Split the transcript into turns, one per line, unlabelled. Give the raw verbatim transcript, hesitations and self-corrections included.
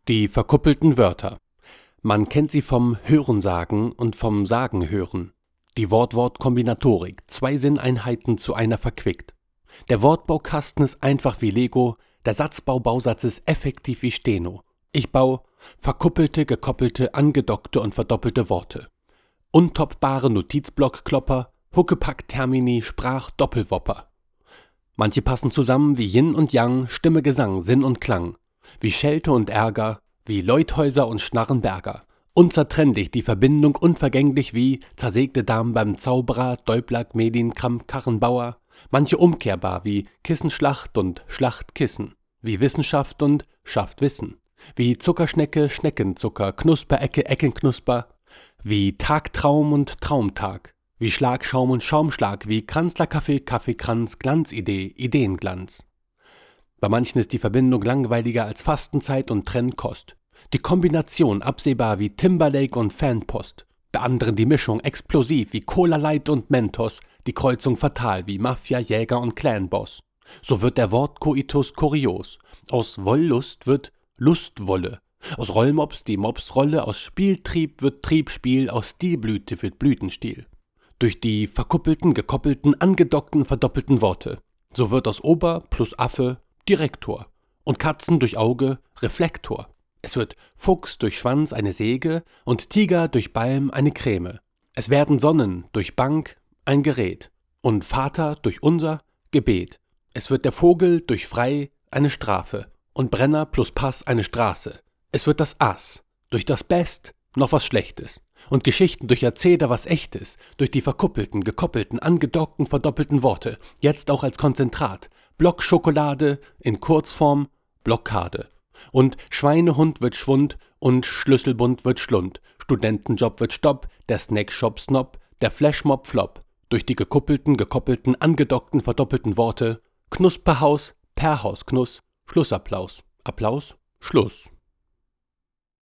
Die verkuppelten Wörter. Man kennt sie vom Hörensagen und vom Sagenhören. Die Wort-Wort-Kombinatorik, zwei Sinneinheiten zu einer verquickt. Der Wortbaukasten ist einfach wie Lego, der Satzbau-Bausatz ist effektiv wie Steno. Ich bau verkuppelte, gekoppelte, angedockte und verdoppelte Worte. Untoppbare Notizblock-Klopper, Huckepack-Termini, Sprach-Doppelwopper. Manche passen zusammen wie Yin und Yang, Stimme, Gesang, Sinn und Klang. Wie Schelte und Ärger, wie Leuthäuser und Schnarrenberger. Unzertrennlich die Verbindung, unvergänglich wie zersägte Damen beim Zauberer, Däublack, Medin, Kramp, Karrenbauer. Manche umkehrbar wie Kissenschlacht und Schlachtkissen. Wie Wissenschaft und Schafft Wissen. Wie Zuckerschnecke, Schneckenzucker, Knusperecke, Eckenknusper. Wie Tagtraum und Traumtag. Wie Schlagschaum und Schaumschlag, wie Kranzlerkaffee, Kaffeekranz, Glanzidee, Ideenglanz. Bei manchen ist die Verbindung langweiliger als Fastenzeit und Trennkost. Die Kombination absehbar wie Timberlake und Fanpost. Bei anderen die Mischung explosiv wie Cola Light und Mentos, die Kreuzung fatal wie Mafia, Jäger und Clanboss. So wird der Wortkoitus kurios. Aus Wollust wird Lustwolle. Aus Rollmops die Mopsrolle, aus Spieltrieb wird Triebspiel, aus Stilblüte wird Blütenstiel. Durch die verkuppelten, gekoppelten, angedockten, verdoppelten Worte. So wird aus Ober plus Affe Direktor und Katzen durch Auge Reflektor. Es wird Fuchs durch Schwanz eine Säge und Tiger durch Balm eine Creme. Es werden Sonnen durch Bank ein Gerät und Vater durch unser Gebet. Es wird der Vogel durch Frei eine Strafe und Brenner plus Pass eine Straße. Es wird das Ass durch das Best noch was Schlechtes und Geschichten durch Erzähler was Echtes, durch die verkuppelten, gekoppelten, angedockten, verdoppelten Worte, jetzt auch als Konzentrat, Blockschokolade in Kurzform Blockade. Und Schweinehund wird Schwund und Schlüsselbund wird Schlund, Studentenjob wird Stopp, der Snackshop Snob, der Flashmob Flop, durch die gekuppelten, gekoppelten, angedockten, verdoppelten Worte, Knusperhaus, Perhaus Knuss, Schlussapplaus, Applaus, Schluss.